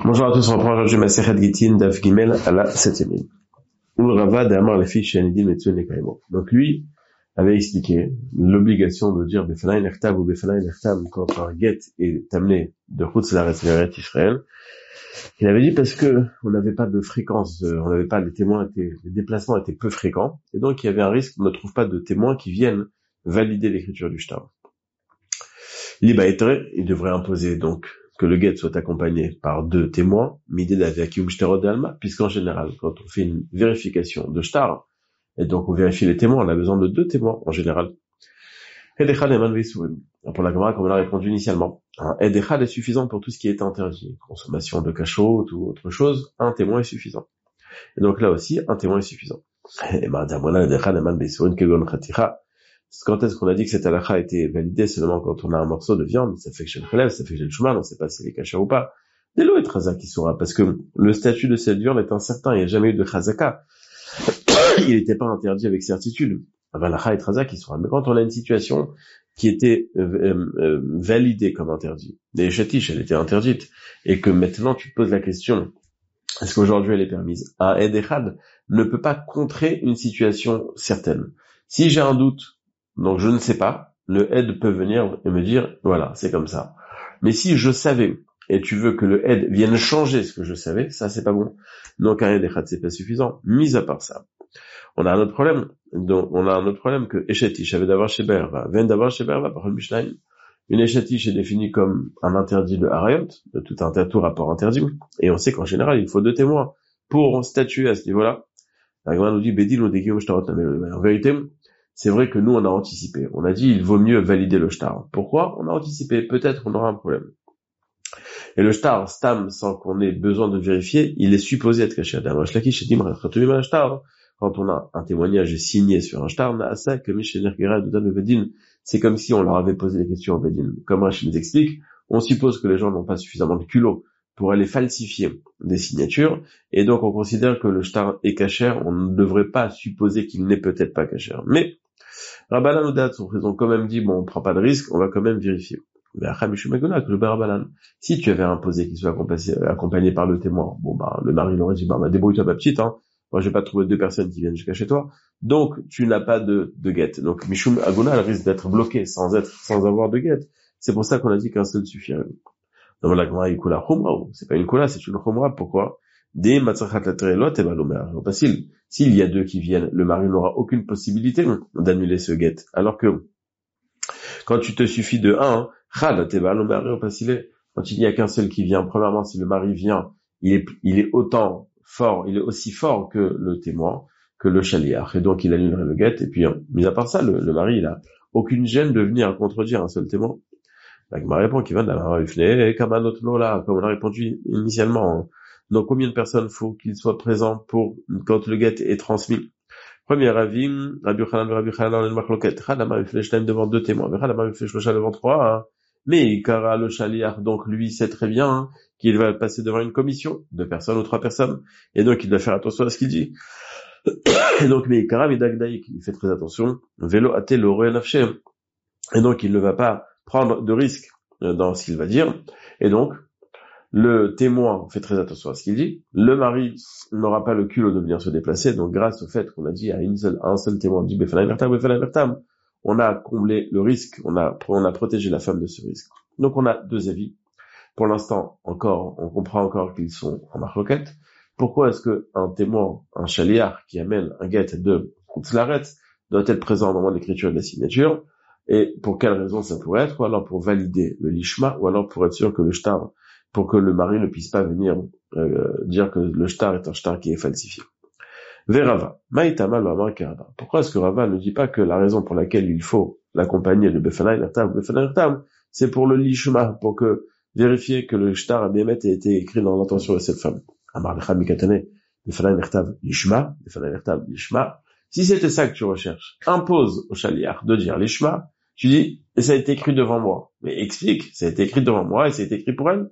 Bonjour à tous, on reprend aujourd'hui Masechet Gittin Daf Gimel à la 7e ligne. Ul Rava d'Amar les fiches Shanidim et Tsun Lekaimo. Donc lui avait expliqué l'obligation de dire Befanaï Nechtav ou Befanaï Nechtav quand un get est amené de Chutz Laaretz vers Israël. Il avait dit parce que on n'avait pas de fréquence, on n'avait pas, les déplacements étaient peu fréquents, et donc il y avait un risque qu'on ne trouve pas de témoins qui viennent valider l'écriture du shtar. L'Ibaïtre, il devrait imposer donc que le guet soit accompagné par 2 témoins, puisqu'en général, quand on fait une vérification de shtar, et donc on vérifie les témoins, on a besoin de 2 témoins en général. Pour la Gemara, comme on a répondu initialement, un Edechad est suffisant pour tout ce qui est interdit, consommation de cachot ou autre chose, un témoin est suffisant. Et donc là aussi, un témoin est suffisant. Quand est-ce qu'on a dit que cette halakha a été validée seulement quand on a un morceau de viande, ça fait que j'ai le relève, ça fait que j'ai le chemin, on ne sait pas si c'est kasher ou pas. Dès l'eau est chazak qui saura, parce que le statut de cette viande est incertain, il n'y a jamais eu de chazaka. Il n'était pas interdit avec certitude. Halakha et chazak qui saura. Mais quand on a une situation qui était validée comme interdit, les chatiches, elle était interdite, et que maintenant tu te poses la question, est-ce qu'aujourd'hui elle est permise? Un Ed Echad ne peut pas contrer une situation certaine. Si j'ai un doute, donc je ne sais pas, le aide peut venir et me dire, voilà, c'est comme ça. Mais si je savais, et tu veux que le aide vienne changer ce que je savais, ça c'est pas bon. Donc un aide echad c'est pas suffisant. Mis à part ça, on a un autre problème. Donc on a un autre problème que eshetish avait d'avoir chez Berva, vient d'avoir chez Berva par le Mishnah. Une eshetish est définie comme un interdit de harayot, de tout rapport interdit. Et on sait qu'en général il faut 2 témoins pour statuer à ce niveau-là. La Gemara nous dit Bedil ou Degim Shtarot. En vérité, c'est vrai que nous, on a anticipé. On a dit, il vaut mieux valider le shtar. Pourquoi? On a anticipé. Peut-être on aura un problème. Et le shtar, stam, sans qu'on ait besoin de vérifier, il est supposé être caché. Quand on a un témoignage signé sur un shtar, c'est comme si on leur avait posé des questions au Bedin. Comme Rachid nous explique, on suppose que les gens n'ont pas suffisamment de culot pour aller falsifier des signatures, et donc on considère que le shtar est caché, on ne devrait pas supposer qu'il n'est peut-être pas caché. Mais Rabbanan ou Dat ont quand même dit, bon, on prend pas de risque, on va quand même vérifier. Si tu avais imposé qu'il soit accompagné par le témoin, bon, bah, le mari l'aurait dit, bah, débrouille-toi ma petite, hein. Moi, je vais pas trouver 2 personnes qui viennent jusqu'à chez toi. Donc, tu n'as pas de guette. Donc, Mishum Aguna, elle risque d'être bloquée sans avoir de guette. C'est pour ça qu'on a dit qu'un seul suffirait. Donc, la Gemara, il coula khumra. C'est pas une coula, c'est une khumra. Pourquoi? S'il y a 2 qui viennent, le mari n'aura aucune possibilité d'annuler ce guet. Alors que, quand tu te suffis de 1, quand il n'y a qu'un seul qui vient, premièrement, si le mari vient, il est aussi fort que le témoin, que le shaliach. Et donc, il annulerait le guet. Et puis, mis à part ça, le mari, il a aucune gêne de venir contredire un seul témoin. La Gemara répond qu'il va de la comme on a répondu initialement. Donc, combien de personnes faut qu'il soit présent pour, quand le guet est transmis? Premier avis, Rabbi Yochanan, devant 2 témoins, devant 3, mais Kara le shaliach, donc lui sait très bien qu'il va passer devant une commission, 2 personnes ou 3 personnes, et donc il doit faire attention à ce qu'il dit. Et donc, mais Kara Midagdaïk, il fait très attention, Velo até le nafshe, et donc il ne va pas prendre de risque dans ce qu'il va dire, et donc, le témoin fait très attention à ce qu'il dit. Le mari n'aura pas le culot de venir se déplacer. Donc, grâce au fait qu'on a dit à un seul témoin dit Befanaï Mertam, on a comblé le risque. On a protégé la femme de ce risque. Donc, on a 2 avis. Pour l'instant, on comprend encore qu'ils sont en marloquette. Pourquoi est-ce que un témoin, un shaliach qui amène un guet de Chutz Laaretz doit être présent au moment de l'écriture de la signature? Et pour quelle raison ça pourrait être? Ou alors pour valider le lishma, ou alors pour être sûr que le shtar, pour que le mari ne puisse pas venir dire que le shtar est un shtar qui est falsifié. Verava, Maïtama lo amar keraba. Pourquoi est-ce que Rava ne dit pas que la raison pour laquelle il faut l'accompagner de Befanaï Mertam, c'est pour le lishma, pour que vérifier que le shtar a bien été écrit dans l'intention de cette femme. Amar lecha mikatane, Befanaï Mertam lishma, Befanaï Mertam lishma. Si c'était ça que tu recherches, impose au shaliach de dire lishma, tu dis, et ça a été écrit devant moi. Mais explique, ça a été écrit devant moi et ça a été écrit pour elle.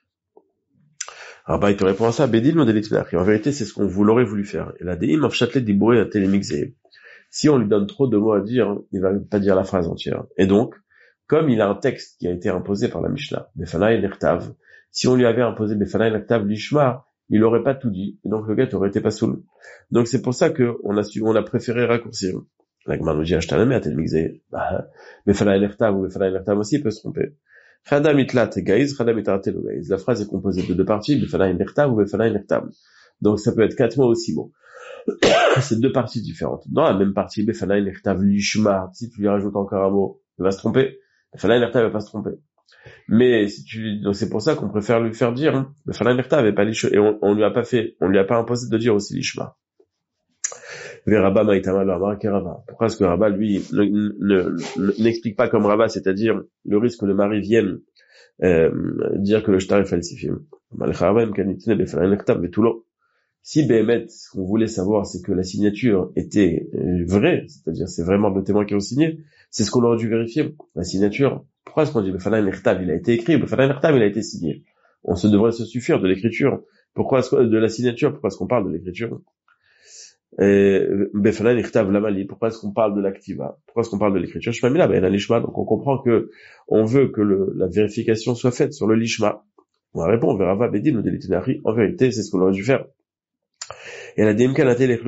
Rabbi te répond à ça, Bedil no delitnach. Et en vérité, c'est ce qu'on vous l'aurait voulu faire. Et la deim of châtelet dibouré à télémixé. Si on lui donne trop de mots à dire, il va pas dire la phrase entière. Et donc, comme il a un texte qui a été imposé par la Mishnah, Befanaï Nertav, Si on lui avait imposé Befanai Laktav Lishma, il aurait pas tout dit, et donc le get aurait été pas soul. Donc c'est pour ça que on a préféré raccourcir. La Gemara nous dit Ashtaname atel migzé. Befanai Laktav ou Befanai Laktav aussi peut se tromper. Chadam itlat gaiz, chadam itartel gaiz. La phrase est composée de deux parties, Befanai Laktav ou Befanai Laktav. Donc ça peut être 4 mots ou 6 mots. C'est deux parties différentes. Dans la même partie, Befanai Laktav Lishma, si tu lui rajoutes encore un mot, il va se tromper. Befanai Laktav va pas se tromper. Mais donc c'est pour ça qu'on préfère lui faire dire, hein. Le Fanan Merta avait pas l'ishma, et on lui a pas imposé de dire aussi l'ishma. Rabba Maïtama le Amar Kerava. Pourquoi est-ce que Rabba, lui, n'explique pas comme Rabba, c'est-à-dire le risque que le mari vienne, dire que le shtar est falsifié. Si Béhémet, ce qu'on voulait savoir, c'est que la signature était vraie, c'est-à-dire c'est vraiment le témoin qui a signé, c'est ce qu'on aurait dû vérifier. La signature, pourquoi est-ce qu'on dit Befanai Nertav, il a été écrit, Befanai Nertav, il a été signé. Devrait se suffire de l'écriture. De la signature, pourquoi est-ce qu'on parle de l'écriture? Befanai Nertav Lamali, pourquoi est-ce qu'on parle de l'activa? Pourquoi est-ce qu'on parle de l'écriture? Shmamila, ben l'ishma, donc on comprend que on veut que la vérification soit faite sur le lishma. On va répondre, Verava Bedin ou Delitinari, en vérité, c'est ce qu'on aurait dû faire. Et la DMK n'a été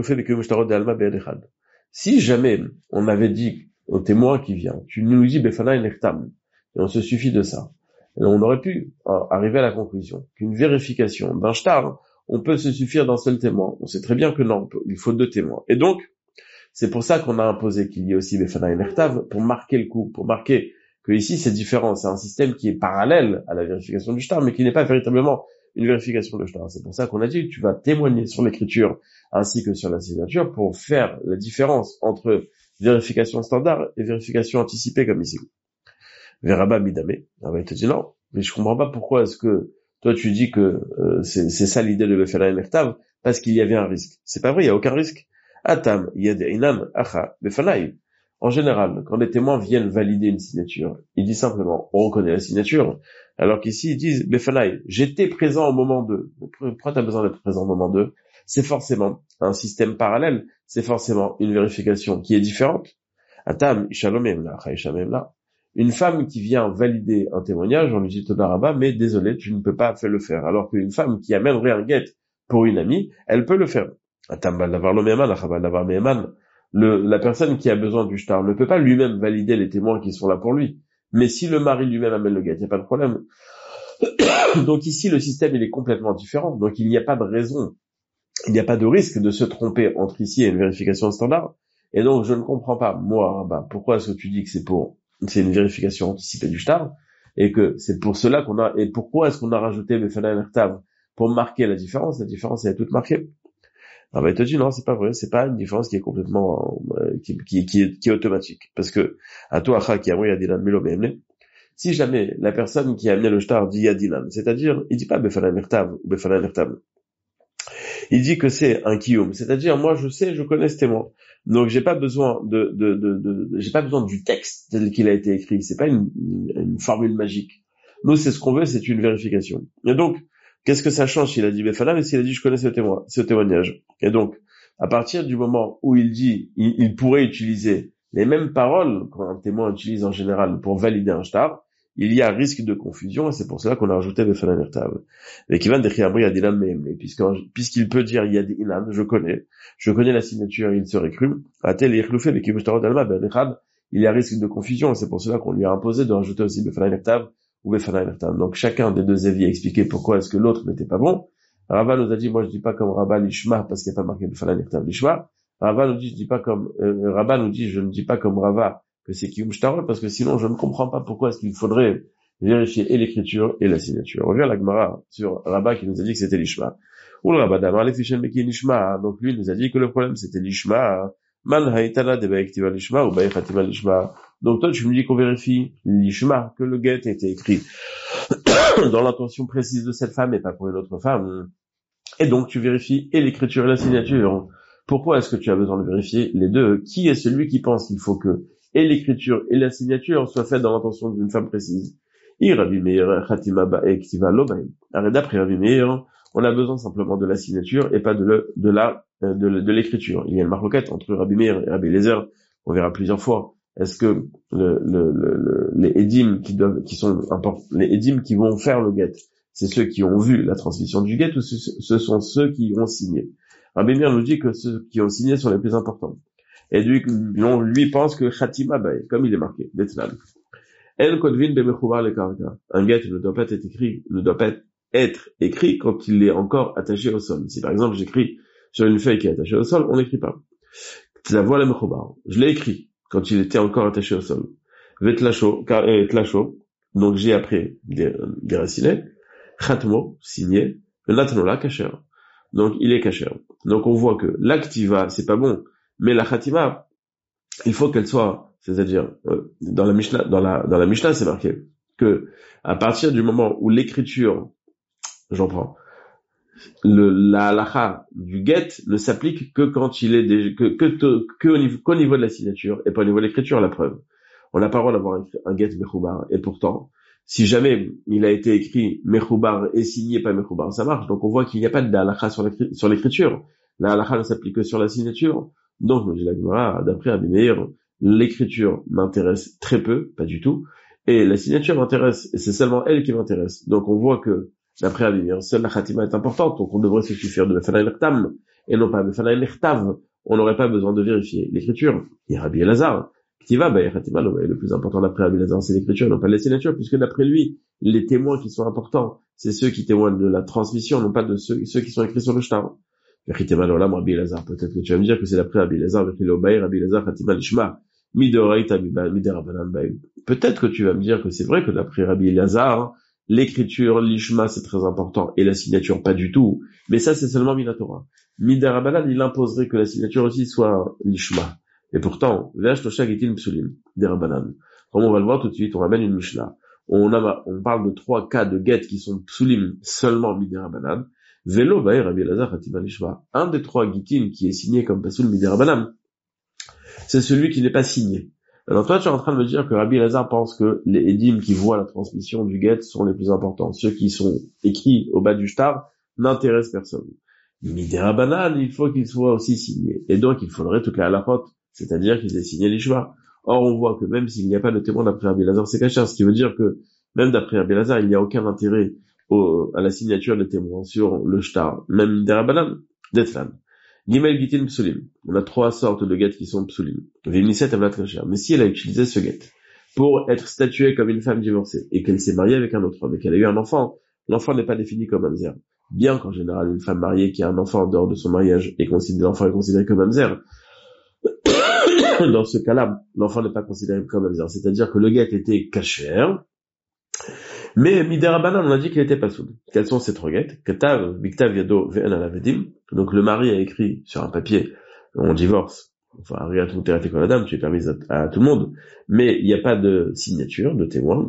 si jamais on avait dit au témoin qui vient, tu nous dis Befanai Nertam, et on se suffit de ça, et on aurait pu arriver à la conclusion qu'une vérification d'un shtar, on peut se suffire d'un seul témoin. On sait très bien que non, il faut 2 témoins. Et donc, c'est pour ça qu'on a imposé qu'il y ait aussi Befanai Nertav, pour marquer le coup, pour marquer que ici c'est différent, c'est un système qui est parallèle à la vérification du shtar, mais qui n'est pas véritablement une vérification de shtar. C'est pour ça qu'on a dit, tu vas témoigner sur l'écriture ainsi que sur la signature pour faire la différence entre vérification standard et vérification anticipée comme ici. Veraba Midame, il te dit non, mais je comprends pas pourquoi est-ce que toi tu dis que c'est ça l'idée de Befanai Nertav, parce qu'il y avait un risque. C'est pas vrai, il y a aucun risque. Atam yadeinan acha Befanai. En général, quand les témoins viennent valider une signature, ils disent simplement, on reconnaît la signature, alors qu'ici, ils disent, Befanai, j'étais présent au moment 2. Pourquoi tu as besoin d'être présent au moment 2? C'est forcément un système parallèle, c'est forcément une vérification qui est différente. Atam, Ishalomemla. Une femme qui vient valider un témoignage, on lui dit Todaraba, mais désolé, tu ne peux pas le faire. Alors qu'une femme qui amènerait un guet pour une amie, elle peut le faire. Atam, la personne qui a besoin du shtar ne peut pas lui-même valider les témoins qui sont là pour lui. Mais si le mari lui-même amène le guet, il n'y a pas de problème. Donc ici, le système, il est complètement différent. Donc il n'y a pas de raison, il n'y a pas de risque de se tromper entre ici et une vérification standard. Et donc je ne comprends pas, moi, pourquoi est-ce que tu dis que c'est une vérification anticipée du shtar, et que c'est pour cela et pourquoi est-ce qu'on a rajouté Befanai Nertav pour marquer la différence? La différence, elle est toute marquée. Alors, il te dit non, c'est pas vrai, c'est pas une différence qui est complètement qui est automatique, parce que à toi qui a yadilan milo be'emne, si jamais la personne qui a amené le shtar dit yadilan, c'est-à-dire il dit pas Befanai Nertav ou Befanai Nertav, il dit que c'est un kiyum, c'est-à-dire moi je connais ce témoin, donc j'ai pas besoin j'ai pas besoin du texte tel qu'il a été écrit, c'est pas une formule magique. Nous c'est ce qu'on veut, c'est une vérification. Et donc qu'est-ce que ça change s'il a dit Befanai, mais s'il a dit je connais ce témoignage? Et donc, à partir du moment où il dit, il pourrait utiliser les mêmes paroles qu'un témoin utilise en général pour valider un shtar, il y a risque de confusion, et c'est pour cela qu'on a rajouté Befanai Nertav. Et qui va décrire Yadilan Me'emne, puisqu'il peut dire Yadilan, je connais la signature, il serait cru. Atel Yerkloufé, mais il y a risque de confusion, et c'est pour cela qu'on lui a imposé de rajouter aussi Befanai Nertav ou Befanai Nertav. Donc chacun des deux avis a expliqué pourquoi est-ce que l'autre n'était pas bon. Rava nous a dit, moi je dis pas comme Rabba l'ishma parce qu'il n'y a pas marqué Befanai Nertav l'ishma. Rava nous dit, Rabba nous dit, je ne dis pas comme Rava que c'est Kiyum Shtarol parce que sinon je ne comprends pas pourquoi est-ce qu'il faudrait vérifier et l'écriture et la signature. On revient à la Gemara sur Rabba qui nous a dit que c'était l'ishma. Ou le Rabba d'Amar l'Efishen Mekin l'ishma. Donc lui il nous a dit que le problème c'était l'ishma. Man haïtana de baïktiva l'ishma ou baïkhativa l'ishma. Donc toi tu me dis qu'on vérifie l'ishma, que le guet a été écrit dans l'intention précise de cette femme et pas pour une autre femme. Et donc tu vérifies et l'écriture et la signature. Pourquoi est-ce que tu as besoin de vérifier les deux? Qui est celui qui pense qu'il faut que et l'écriture et la signature soient faites dans l'intention d'une femme précise? Rabbi Meir Khatima Ba'ektiva Lobaim. D'après Rabbi Meir, on a besoin simplement de la signature et pas de l'écriture. Il y a une marloquette entre Rabbi Meir et Rabbi Eliezer. On verra plusieurs fois. Est-ce que les édimes les édimes qui vont faire le guet, c'est ceux qui ont vu la transmission du guet ou ce sont ceux qui ont signé. Rabbi Meir nous dit que ceux qui ont signé sont les plus importants. Et lui pense que Khatima, comme il est marqué, d'Etnan. El Kodvin Bemechoubar le Karka. Un guet ne doit pas être écrit quand il est encore attaché au sol. Si par exemple j'écris sur une feuille qui est attachée au sol, on n'écrit pas. La voix le Mechoubar. Je l'ai écrit quand il était encore attaché au sol. Vetlacho, donc j'ai après déraciné. Khatmo, signé. Latnola, kasher. Donc il est kasher. Donc on voit que l'activa, c'est pas bon, mais la khatima, il faut qu'elle soit, c'est-à-dire dans la Mishnah c'est marqué que à partir du moment où l'écriture, j'en prends, la halakha du get ne s'applique que quand il est qu'au niveau de la signature et pas au niveau de l'écriture. La preuve, on n'a pas le droit d'avoir un get mechoubar, et pourtant si jamais il a été écrit mechoubar et signé pas mechoubar, ça marche. Donc on voit qu'il n'y a pas de halakha sur l'écriture. La halakha ne s'applique que sur la signature. Donc, nous dit la Gemara, d'après Rabbi Meir, l'écriture m'intéresse très peu, pas du tout, et la signature m'intéresse, et c'est seulement elle qui m'intéresse. Donc, on voit que, d'après Rabbi Meir, seule la khatima est importante, donc on devrait se suffire de Befanai Lechtam, et non pas Befanai Lechtav. On n'aurait pas besoin de vérifier l'écriture. Et Rabbi Elazar, Ktiva, khatima, le plus important d'après Rabbi Elazar, c'est l'écriture, non pas la signature, puisque d'après lui, les témoins qui sont importants, c'est ceux qui témoignent de la transmission, non pas de ceux qui sont écrits sur le shtar. Peut-être que tu vas me dire que c'est d'après Rabbi Elazar, peut-être que tu vas me dire que c'est vrai que d'après Rabbi Elazar, l'écriture, l'ishma, c'est très important, et la signature, pas du tout. Mais ça, c'est seulement Minatora. Midarabanan, il imposerait que la signature aussi soit l'ishma. Et pourtant, comme on va le voir tout de suite, on ramène une Mishnah. On parle de 3 cas de get qui sont psulim seulement Midarabanan. Velo Rabbi Elazar Khatima Lishma. Un des 3 gitin qui est signé comme Pasoul Midirabanan, c'est celui qui n'est pas signé. Alors toi, tu es en train de me dire que Rabbi Elazar pense que les édim qui voient la transmission du get sont les plus importants. Ceux qui sont écrits au bas du shtar n'intéressent personne. Midirabanan, il faut qu'ils soient aussi signés. Et donc, il faudrait toute la halachot, c'est-à-dire qu'ils aient signé l'ishma. Or, on voit que même s'il n'y a pas de témoin d'après Rabbi Elazar, c'est caché. Ce qui veut dire que même d'après Rabbi Elazar, il n'y a aucun intérêt à la signature des témoins sur le shtar, même des rabanan, d'Etlan. Gimel gitin psulim. On a 3 sortes de get qui sont psulim. Vimiset avlat kasher. Mais si elle a utilisé ce get pour être statuée comme une femme divorcée et qu'elle s'est mariée avec un autre homme et qu'elle a eu un enfant, l'enfant n'est pas défini comme mamzer. Bien qu'en général, une femme mariée qui a un enfant en dehors de son mariage l'enfant est considéré comme mamzer. Dans ce cas-là, l'enfant n'est pas considéré comme mamzer. C'est-à-dire que le get était kasher, mais Midarabanan, on a dit qu'il était pas soud. Quels sont ces 3 guettes? Katav, Biktav, Yado, Ve'en alavedim. Donc le mari a écrit sur un papier, on divorce. Enfin, Ariat Muteret Koladam, tu es permis à tout le monde. Mais il n'y a pas de signature, de témoin.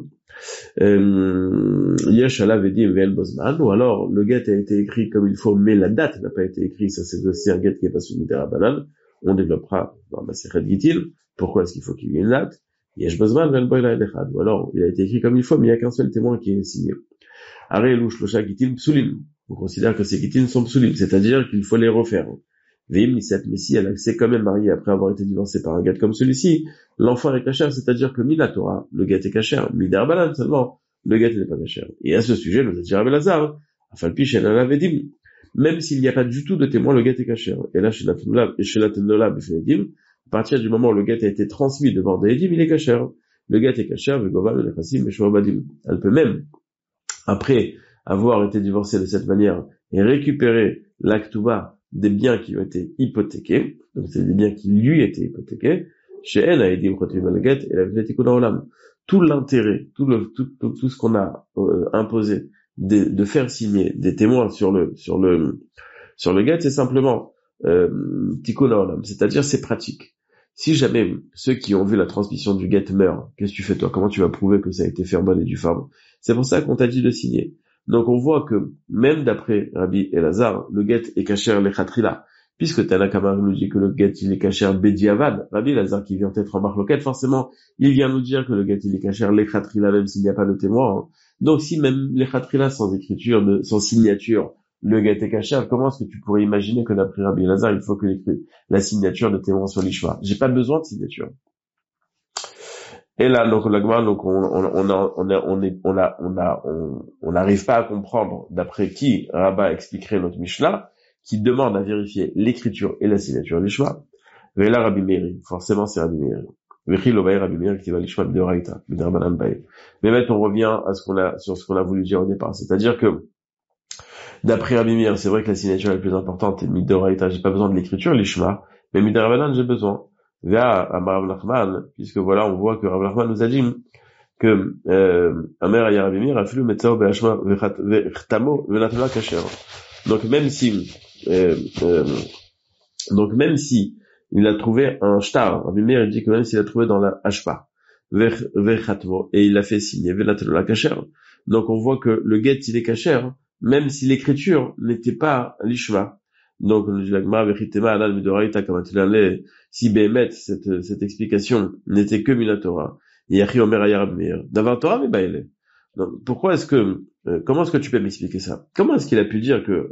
Yesh alavedim Ve'en bozman. Ou alors, le guet a été écrit comme il faut, mais la date n'a pas été écrite. Ça, c'est aussi un guet qui est pas sous Midarabanan. On développera dans ma Masechet Gitil. Pourquoi est-ce qu'il faut qu'il y ait une date? Yesh Bozman Vel Boila Elechad. Ou alors, il a été écrit comme il faut, mais il n'y a qu'un seul témoin qui est signé. Are Elush Losha Gitil Psulim. On considère que ces Gitil sont Psulim, c'est-à-dire qu'il faut les refaire. Veim Niset, mais si elle s'est quand même mariée après avoir été divorcée par un gâte comme celui-ci, l'enfant est kasher, c'est-à-dire que Mina Torah, le gâte est kasher. Midar Balan seulement, le gâte n'est pas kasher. Et à ce sujet, nous a dit Rabbi Elazar, Afalpi Shenan Avedim, même s'il n'y a pas du tout de témoin, le gâte est kasher. Et là, chez la Tenola Befedim, à partir du moment où le guet a été transmis devant des édim, il est kasher. Le guet est kasher, Vegoval, le Nechassim, Meshuabadim. Elle peut même, après avoir été divorcée de cette manière, et récupérer l'actuba des biens qui ont été hypothéqués, donc c'est des biens qui lui étaient hypothéqués, chez elle a édim Khotim le guet, et la Vletikuna Olam. Tout l'intérêt, tout ce qu'on a imposé de faire signer des témoins sur le guet, c'est simplement Tikuna Olam, c'est-à-dire c'est pratique. Si jamais ceux qui ont vu la transmission du get meurent, qu'est-ce que tu fais toi? Comment tu vas prouver que ça a été fait en bonne et due forme? C'est pour ça qu'on t'a dit de signer. Donc on voit que même d'après Rabbi Elazar, le get est kasher lechatrila, puisque Tanakama nous dit que le get il est kasher bediavad. Rabbi Elazar qui vient être en marloquette, forcément il vient nous dire que le get il est kasher lechatrila même s'il n'y a pas de témoin. Hein. Donc si même lechatrila sans écriture, sans signature, le get est kasher, comment est-ce que tu pourrais imaginer que d'après Rabbi Elazar, il faut que la signature de témoin soit l'ishma? J'ai pas besoin de signature. Et là, donc, donc, on n'arrive pas à comprendre d'après qui Rabat expliquerait notre Mishnah, qui demande à vérifier l'écriture et la signature l'ishma. Et là, Rabbi Meir, forcément, c'est Rabbi Meir. Rabbi Meir qui va l'ishma de Raïta, mais maintenant, on revient à sur ce qu'on a voulu dire au départ. C'est-à-dire que, d'après Rabbi Meir, c'est vrai que la signature est la plus importante, et Midoraita, j'ai pas besoin de l'écriture, l'ishma, mais Midorabanan, j'ai besoin. À Rav Nachman, puisque voilà, on voit que Rav Nachman nous a dit que Amer Aya Rabbi Meir a fait le Metzao Be'ashma Ve'chtamo Ve'natla Kasher. Donc même si il a trouvé un shtar, Rabbi Meir dit que même s'il a trouvé dans la hashpa Ve'chatmo et il l'a fait signer Ve'natla Kasher. Donc on voit que le get il est kasher, même si l'écriture n'était pas l'ishma. Donc, si Béhémet, cette explication n'était que Minatora, pourquoi est-ce que, comment est-ce que tu peux m'expliquer ça? Comment est-ce qu'il a pu dire que,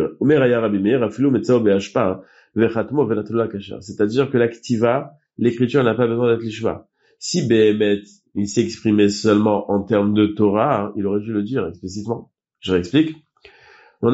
c'est-à-dire que l'activa, l'écriture n'a pas besoin d'être l'ishma. Si Béhémet, il s'est exprimé seulement en termes de Torah, il aurait dû le dire explicitement. Je réexplique. On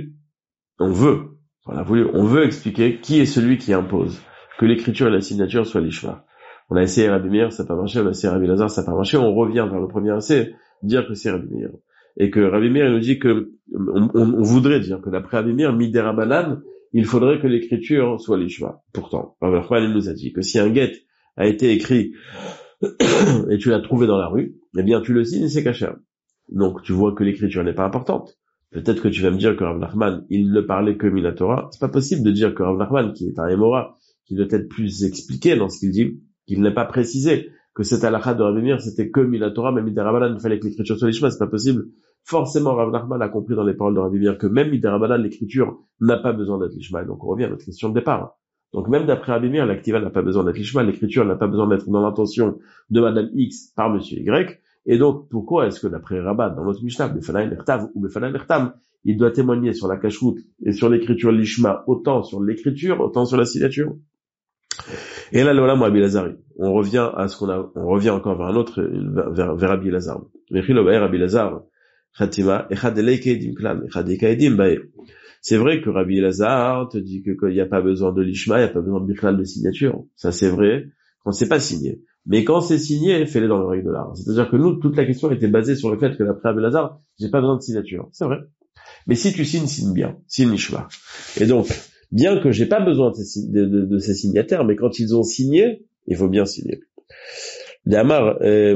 veut expliquer qui est celui qui impose que l'écriture et la signature soient l'ishma. On a essayé Rabbi Meir, ça n'a pas marché, on a essayé Rabbi Lazare, ça n'a pas marché, on revient vers le premier essai, dire que c'est Rabbi Meir. Et que Rabbi Meir nous dit que, on voudrait dire que d'après Rabbi Meir, midera banan, il faudrait que l'écriture soit l'ishma. Pourtant, Rabbi Nachman nous a dit que si un get a été écrit et tu l'as trouvé dans la rue, eh bien tu le signes, c'est caché. Donc tu vois que l'écriture n'est pas importante. Peut-être que tu vas me dire que Rav Nachman, il ne parlait que Minatora. C'est pas possible de dire que Rav Nachman, qui est un Émora, qui doit être plus expliqué dans ce qu'il dit, qu'il n'a pas précisé que cette halakha de Rav Meir, c'était que Minatora, même Midarabanan, il fallait que l'écriture soit l'ishma, c'est pas possible. Forcément, Rav Nachman a compris dans les paroles de Rav Meir que même Midarabanan, l'écriture n'a pas besoin d'être l'ishma. Donc on revient à notre question de départ. Donc même d'après Rav Meir, l'activa n'a pas besoin d'être l'ishma, l'écriture n'a pas besoin d'être dans l'intention de Madame X par Monsieur Y. Et donc, pourquoi est-ce que d'après Rabat, dans notre Mishnah, Befanaï Nertav ou Befanaï Nertam, il doit témoigner sur la kashrut et sur l'écriture l'ishma, autant sur l'écriture, autant sur la signature? Et là, l'olam Rabbi Lazari. On revient encore vers un autre, vers Rabbi Lazar. Rabbi Lazar, Khatima, Echad Eleikedim Klan, Echad Eleikedim Bae. C'est vrai que Rabbi Lazar te dit qu'il n'y a pas besoin de l'ishma, il n'y a pas besoin de bichlal de signature. Ça, c'est vrai quand c'est pas signé. Mais quand c'est signé, fais-le dans le règle de l'art. C'est-à-dire que nous, toute la question était basée sur le fait que d'après Rabbi Lazar, j'ai pas besoin de signature. C'est vrai. Mais si tu signes, signe bien. Signe l'ishma. Et donc, bien que j'ai pas besoin de ces signataires, mais quand ils ont signé, il faut bien signer. Moi,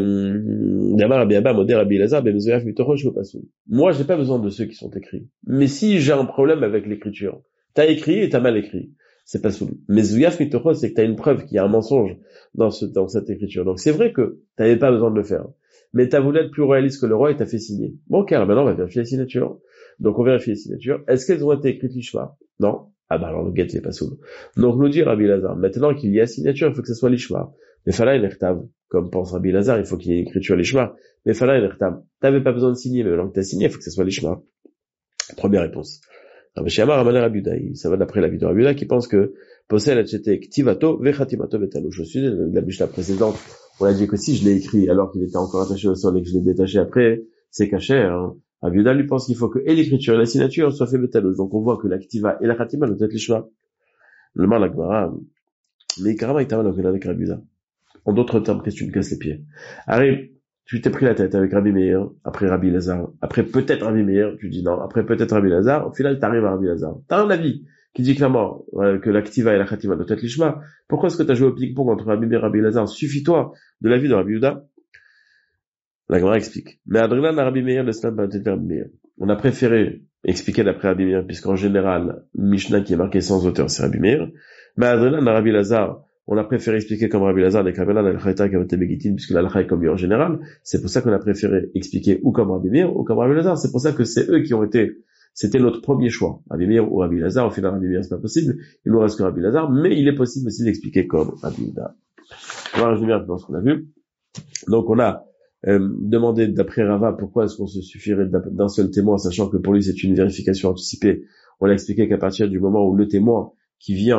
j'ai pas besoin de ceux qui sont écrits. Mais si j'ai un problème avec l'écriture, t'as écrit et t'as mal écrit, c'est pas soul. Mais Zuyaf Mitocho, c'est que t'as une preuve qu'il y a un mensonge dans cette écriture. Donc c'est vrai que t'avais pas besoin de le faire. Mais t'as voulu être plus réaliste que le roi et t'as fait signer. Bon, car maintenant on va vérifier les signatures. Donc on vérifie les signatures. Est-ce qu'elles ont été écrites l'ishma? Non. Ah bah alors le get n'est pas soul. Donc nous dit Rabbi Lazar, maintenant qu'il y a signature, il faut que ce soit l'ishma. Mais fala nertav, comme pense Rabbi Lazar, il faut qu'il y ait une écriture l'ishma. Mais fala nertav, t'avais pas besoin de signer, mais maintenant que t'as signé, il faut que ce soit l'ishma. Première réponse. Rabbi Shemar Amaner Rabiudaï, ça va d'après l'avis de Rabiudaï qui pense que Posel Hachete Ktivato Vechatimato Betalo. Je suis de la Mishnah précédente, on a dit que si je l'ai écrit alors qu'il était encore attaché au sol et que je l'ai détaché après, c'est caché, hein. Rabiudaï lui pense qu'il faut que et l'écriture et la signature soient fait Betalo. Donc on voit que l'activa et la Khatima doivent être l'ishma. Le mal l'Agmara, mais Karama est avec Rabiudaï. En d'autres termes, qu'est-ce que tu me casses les pieds? Arrive, tu t'es pris la tête avec Rabbi Meir, après Rabbi Lazar, après peut-être Rabbi Meir, tu dis non, après peut-être Rabbi Lazar, au final t'arrives à Rabbi Lazar. T'as un avis qui dit clairement que l'activa et la khatima doivent être l'ishma. Pourquoi est-ce que t'as joué au ping-pong entre Rabbi Meir et Rabbi Lazar? Suffis-toi de l'avis de Rabbi Yehuda. La Gemara explique. Mais Adrilan a Rabbi Meir, Rabbi Meir. On a préféré expliquer d'après Rabbi Meir, puisqu'en général, Mishnah qui est marqué sans auteur, c'est Rabbi Meir. Mais Adrilan a Rabbi Lazar, on a préféré expliquer comme Rabbi Lazar, les Kamelan, al-Khayta, Kavetebegitin, puisque l'al-Khay comme lui en général. C'est pour ça qu'on a préféré expliquer ou comme Rabbi Meir ou comme Rabbi Lazar. C'est pour ça que c'est eux qui ont été, c'était notre premier choix. Rabbi Meir ou Rabbi Lazar. Au final, Rabbi Meir, c'est pas possible. Il nous reste que Rabbi Lazar, mais il est possible aussi d'expliquer comme Rabbi Yehuda. On va résumer un peu ce qu'on a vu. Donc, on a demandé d'après Rava pourquoi est-ce qu'on se suffirait d'un seul témoin, sachant que pour lui c'est une vérification anticipée. On l'a expliqué qu'à partir du moment où le témoin qui vient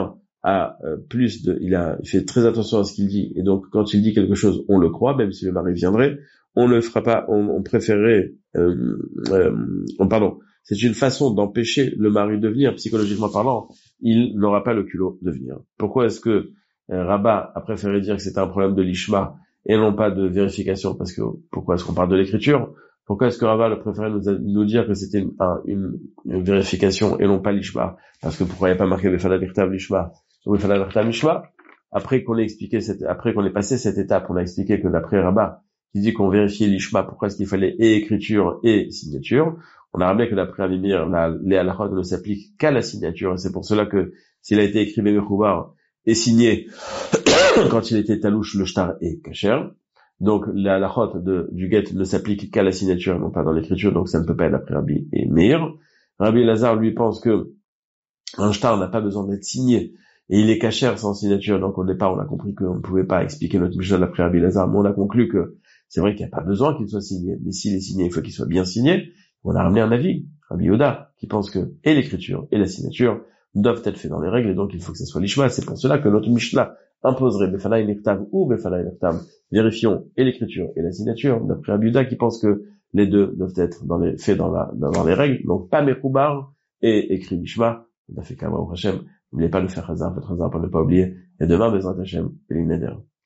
il fait très attention à ce qu'il dit, et donc quand il dit quelque chose, on le croit, même si le mari viendrait, on ne le fera pas, on préférerait, pardon, c'est une façon d'empêcher le mari de venir, psychologiquement parlant, il n'aura pas le culot de venir. Pourquoi est-ce que Rabat a préféré dire que c'était un problème de l'ishma et non pas de vérification? Parce que pourquoi est-ce qu'on parle de l'écriture? Pourquoi est-ce que Rabat a préféré nous dire que c'était une vérification et non pas l'ishma? Parce que pourquoi il n'y a pas marqué Befana Birtav l'ishma ou Befana Birtav l'ishma? Après qu'on ait passé cette étape, on a expliqué que d'après Rabat, qui dit qu'on vérifiait l'ishma, pourquoi est-ce qu'il fallait et écriture et signature? On a ramené que d'après Amir, les halachot ne s'appliquent qu'à la signature, et c'est pour cela que s'il a été écrit Bemechoubar et signé quand il était talouche, le shtar est kasher. Donc la halachot du get ne s'applique qu'à la signature, non pas dans l'écriture, donc ça ne peut pas être d'après Rabbi et Meir. Rabbi Lazare lui pense que un shtar n'a pas besoin d'être signé, et il est kasher sans signature. Donc au départ, on a compris qu'on ne pouvait pas expliquer notre Mishnah d'après Rabbi Lazare, mais on a conclu que c'est vrai qu'il n'y a pas besoin qu'il soit signé, mais s'il est signé, il faut qu'il soit bien signé. On a ramené un avis, Rabbi Yoda, qui pense que et l'écriture et la signature doivent être faits dans les règles, et donc il faut que ce soit l'ishma. C'est pour cela que notre Mishnah imposerait Befanaï Neftav ou Befanaï Neftav. Vérifions et l'écriture et la signature, d'après Rabbi Yoda, qui pense que les deux doivent être faits dans les règles, donc pas Mechoubar et écrit l'ishma. On a fait Kama au Hashem. N'oubliez pas de faire Hazar, votre Hazar pour ne pas oublier. Et demain, Bezrat Hashem, Elie Neder.